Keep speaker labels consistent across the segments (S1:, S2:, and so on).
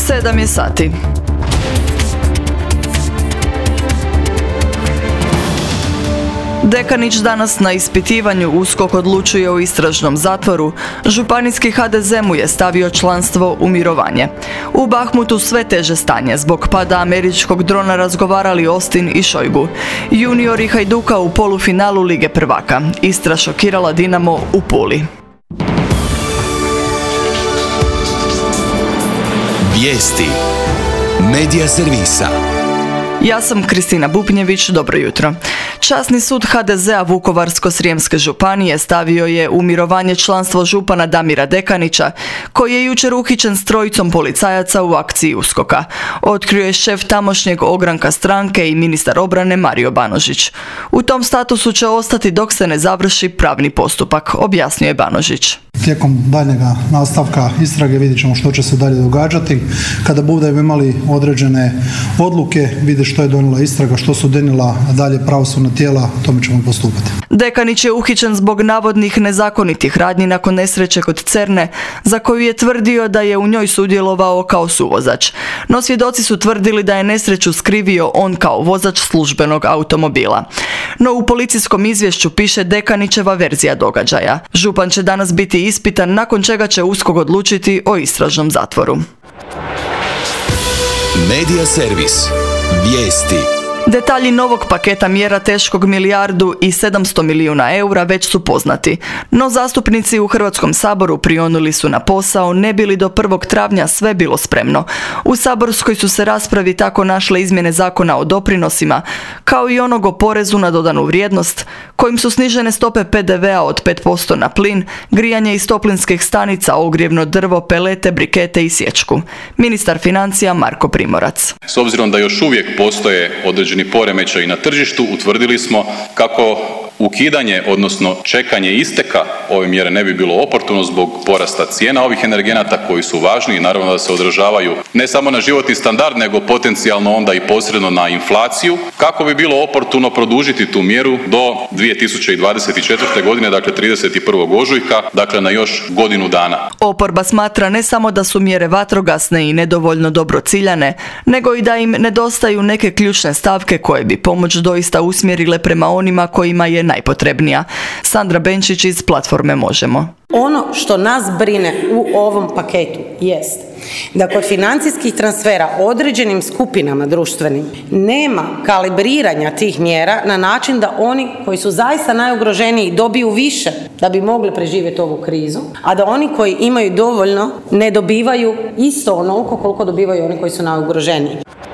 S1: 7 je sati. Dekanić danas na ispitivanju. USKOK odlučuje o istražnom zatvoru. Županijski HDZ mu je stavio članstvo u mirovanje. U Bahmutu sve teže stanje. Zbog pada američkog drona razgovarali Austin i Šojgu. Juniori Hajduka u polufinalu Lige prvaka. Istra šokirala Dinamo u Puli.
S2: Vijesti Medija servisa.
S1: Ja sam Kristina Bupnjević, dobro jutro. Časni sud HDZ-a Vukovarsko-srijemske županije stavio je u mirovanje članstvo župana Damira Dekanića, koji je jučer uhićen s 3 policajaca u akciji USKOK-a. Otkrio je šef tamošnjeg ogranka stranke i ministar obrane Mario Banožić. U tom statusu će ostati dok se ne završi pravni postupak, objasnio je Banožić.
S3: Tijekom daljnjega nastavka istrage vidjet ćemo što će se dalje događati. Kada budemo imali određene odluke, vide što je donijela istraga, što su donijela dalje pravosudna tijela, tome ćemo postupati.
S1: Dekanić je uhićen zbog navodnih nezakonitih radnji nakon nesreće kod Cerne, za koju je tvrdio da je u njoj sudjelovao kao suvozač. No svjedoci su tvrdili da je nesreću skrivio on kao vozač službenog automobila. No u policijskom izvješću piše Dekanićeva verzija događaja. Župan će danas biti ispitan, nakon čega će USKOK odlučiti o istražnom zatvoru.
S2: Medija servis. Vijesti.
S1: Detalji novog paketa mjera teškog 1,7 milijardi eura već su poznati. No zastupnici u Hrvatskom saboru prionuli su na posao ne bi li do 1. travnja sve bilo spremno. U saborskoj su se raspravi tako našle izmjene zakona o doprinosima, kao i onog o porezu na dodanu vrijednost, kojim su snižene stope PDV-a od 5% na plin, grijanje iz toplinskih stanica, ogrijevno drvo, pelete, brikete i sječku. Ministar financija Marko Primorac.
S4: S obzirom da još uvijek postoje određeni poremećaji na tržištu, utvrdili smo kako ukidanje, odnosno čekanje isteka ove mjere ne bi bilo oportuno zbog porasta cijena ovih energenata koji su važni i naravno da se odražavaju ne samo na životni standard, nego potencijalno onda i posredno na inflaciju, kako bi bilo oportuno produžiti tu mjeru do 2024. godine, dakle 31. ožujka, dakle na još godinu dana.
S1: Oporba smatra ne samo da su mjere vatrogasne i nedovoljno dobro ciljane, nego i da im nedostaju neke ključne stavke koje bi pomoć doista usmjerile prema onima kojima je najpotrebnija. Sandra Benčić iz platforme Možemo.
S5: Ono što nas brine u ovom paketu jest da kod financijskih transfera određenim skupinama društvenim nema kalibriranja tih mjera na način da oni koji su zaista najugroženiji dobiju više da bi mogli preživjeti ovu krizu, a da oni koji imaju dovoljno ne dobivaju isto onoliko koliko dobivaju oni koji su najugroženiji.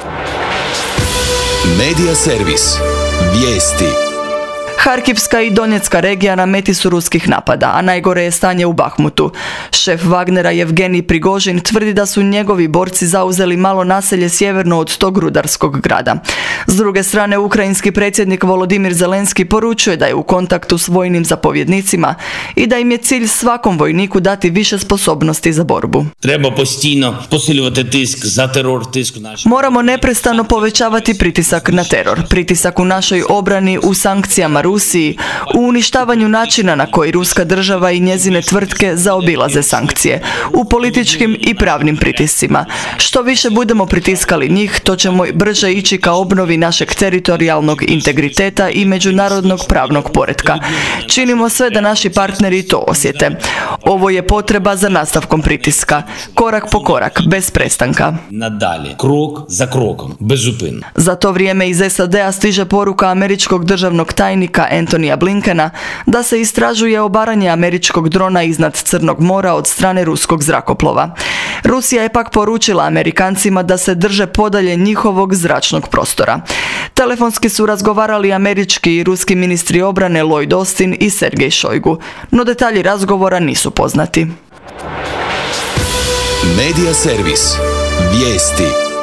S2: Medija servis. Vijesti.
S1: Harkivska i Donjecka regija na meti su ruskih napada, a najgore je stanje u Bahmutu. Šef Wagnera Jevgenij Prigožin tvrdi da su njegovi borci zauzeli malo naselje sjeverno od tog rudarskog grada. S druge strane, ukrajinski predsjednik Volodimir Zelenski poručuje da je u kontaktu s vojnim zapovjednicima i da im je cilj svakom vojniku dati više sposobnosti za borbu.
S6: Treba postійно посилювати тиск за терор, тиск наших.
S1: Moramo neprestano povećavati pritisak na teror, pritisak u našoj obrani, u sankcijama Rusiji, u uništavanju načina na koji ruska država i njezine tvrtke zaobilaze sankcije, u političkim i pravnim pritiscima. Što više budemo pritiskali njih, to ćemo brže ići ka obnovi našeg teritorijalnog integriteta i međunarodnog pravnog poretka. Činimo sve da naši partneri to osjete. Ovo je potreba za nastavkom pritiska, korak po korak, bez prestanka.
S6: Nadalje, krok za krokom, bezupinno.
S1: Za to vrijeme iz SAD-a stiže poruka američkog državnog tajnika Antonija Blinkena da se istražuje obaranje američkog drona iznad Crnog mora od strane ruskog zrakoplova. Rusija je pak poručila Amerikancima da se drže podalje njihovog zračnog prostora. Telefonski su razgovarali američki i ruski ministri obrane Lloyd Austin i Sergej Šojgu, no detalji razgovora nisu poznati.
S2: Medija servis. Vijesti.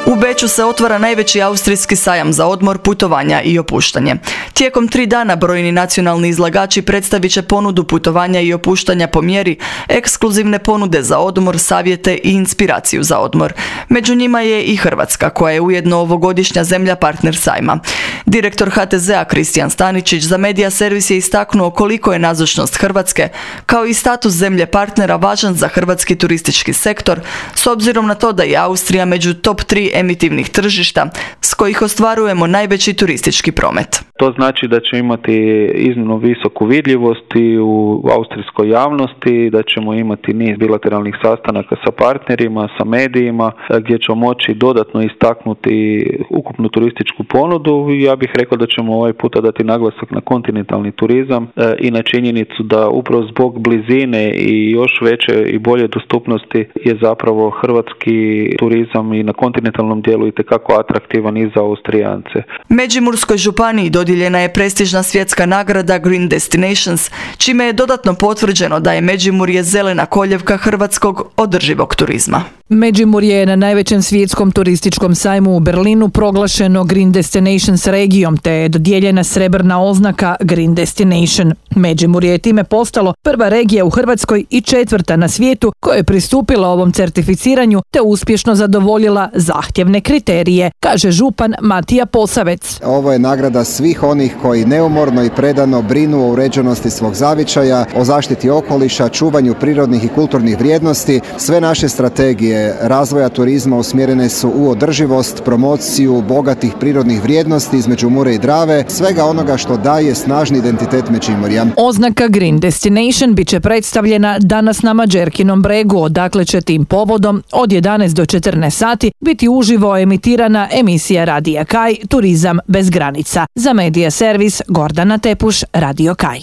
S1: U Beču se otvara najveći austrijski sajam za odmor, putovanja i opuštanje. Tijekom 3 dana brojni nacionalni izlagači predstavit će ponudu putovanja i opuštanja po mjeri, ekskluzivne ponude za odmor, savjete i inspiraciju za odmor. Među njima je i Hrvatska, koja je ujedno ovogodišnja zemlja partner sajma. Direktor HTZ-a Kristijan Staničić za Medija Servis je istaknuo koliko je nazočnost Hrvatske, kao i status zemlje partnera, važan za hrvatski turistički sektor, s obzirom na to da je Austrija među top 3 emitivnih tržišta s kojih ostvarujemo najveći turistički promet.
S7: To znači da će imati iznimno visoku vidljivost i u austrijskoj javnosti, da ćemo imati niz bilateralnih sastanaka sa partnerima, sa medijima, gdje ćemo moći dodatno istaknuti ukupnu turističku ponudu. Ja bih rekao da ćemo ovaj puta dati naglasak na kontinentalni turizam i na činjenicu da upravo zbog blizine i još veće i bolje dostupnosti je zapravo hrvatski turizam i na kontinentalnom dijelu itekako atraktivan i za Austrijance.
S1: Međimurskoj županiji dodijeljena je prestižna svjetska nagrada Green Destinations, čime je dodatno potvrđeno da je Međimurje zelena koljevka hrvatskog održivog turizma.
S8: Međimurje je na najvećem svjetskom turističkom sajmu u Berlinu proglašeno Green Destinations regijom, te je dodijeljena srebrna oznaka Green Destination. Međimurje je time postalo prva regija u Hrvatskoj i 4. na svijetu koja je pristupila ovom certificiranju te uspješno zadovoljila zahtjevne kriterije, kaže župan Matija Posavec.
S9: Ovo je nagrada svih onih koji neumorno i predano brinu o uređenosti svog zavičaja, o zaštiti okoliša, čuvanju prirodnih i kulturnih vrijednosti. Sve naše strategije razvoja turizma usmjerene su u održivost, promociju bogatih prirodnih vrijednosti između Mure i Drave, svega onoga što daje snažni identitet Međimurja.
S8: Oznaka Green Destination bit će predstavljena danas na Mađerkinom bregu, odakle će tim povodom od 11 do 14 sati biti uživo emitirana emisija Radija Kaj Turizam bez granica. Za Medija Servis Gordana Tepuš, Radio Kaj.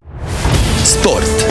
S2: Sport.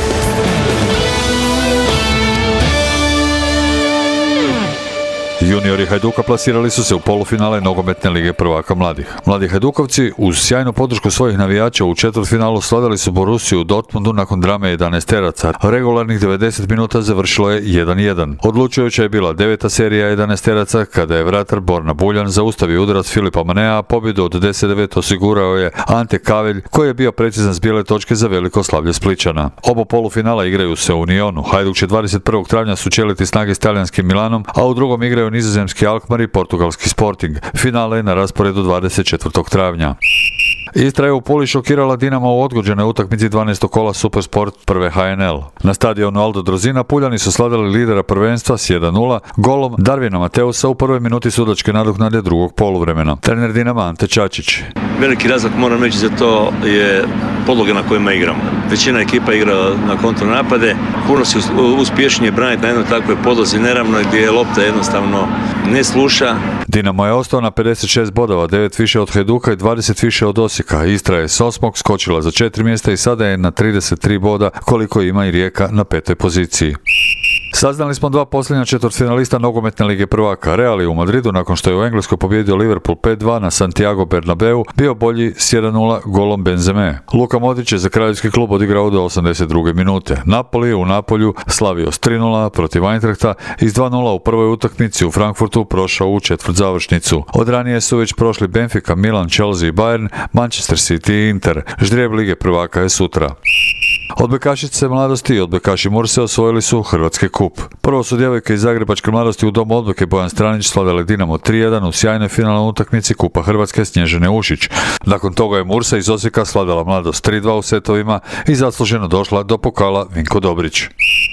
S10: Juniori Hajduka plasirali su se u polufinale nogometne lige prvaka mladih. Mladi Hajdukovci uz sjajnu podršku svojih navijača u četvrtfinalu svladali su Borussiju u Dortmundu nakon drame 11-teraca. Regularnih 90 minuta završilo je 1-1. Odlučujuća je bila 9. serija 11-teraca kada je vratar Borna Buljan zaustavio udarac Filipa Manea, a pobjedu od 10-9 osigurao je Ante Kavelj koji je bio precizan s bijele točke za veliko slavlje Spličana. Oba polufinala igraju se u Unionu. Hajduk će 21. travnja sučeliti snage s talijanskim Milanom, a u drugom igraju nizozemski Alkmaar i portugalski Sporting. Finale je na rasporedu 24. travnja. Istra je u Puli šokirala Dinamo u odgođenoj utakmici 12. kola Supersport prve HNL. Na stadionu Aldo Drozina Puljani su slavili lidera prvenstva s 1-0 golom Darvina Mateusa u prvoj minuti sudačke nadoknade drugog poluvremena. Trener Dinama Ante Čačić.
S11: Veliki razlog, moram reći, za to je podloga na kojima igramo. Većina ekipa igra na kontranapade, puno se uspješnije braniti na jednoj takvoj podlozi neravnoj gdje lopta jednostavno ne sluša.
S10: Dinamo je ostao na 56 bodova, 9 više od Hajduka i 20 više od Osijeka. Istra je s 8. skočila za 4 mjesta i sada je na 33 boda koliko ima i Rijeka na 5. poziciji. Saznali smo 2 posljednja četvrtfinalista nogometne lige prvaka. Real je u Madridu nakon što je u Engleskoj pobijedio Liverpool 5-2 na Santiago Bernabeu bio bolji s 1-0 golom Benzeme. Luka Modrić je za kraljevski klub odigrao do 82. minute. Napoli je u Napolju slavio s 3-0 protiv Eintrachta i s 2-0 u prvoj utakmici u Frankfurtu prošao u četvrtzavršnicu. Od ranije su već prošli Benfica, Milan, Chelsea i Bayern, Manchester City i Inter. Ždrijeb lige prvaka je sutra. Odbojkašice mladosti i odbojkaši Murse osvojili su Hrvatski kup. Prvo su djevojke iz Zagrebačke mladosti u domu odbojke Bojan Stranić slavili Dinamo 3-1 u sjajnoj finalnoj utakmici Kupa Hrvatske Snježane Ušić. Nakon toga je Mursa iz Osijeka slavila mladost 3-2 u setovima i zasluženo došla do pokala Vinko Dobrić.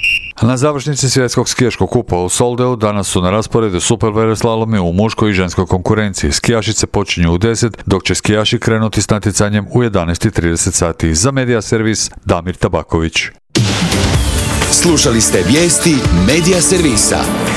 S10: Na završnici svjetskog skijaškog kupa u Soldeu danas su na rasporedu super veleslalomi u muškoj i ženskoj konkurenciji. Skijašice počinju u 10, dok će skijaši krenuti s natjecanjem u 11:30 sati. Za Medija Servis Damir Tabaković.
S2: Slušali ste vijesti Medija Servisa.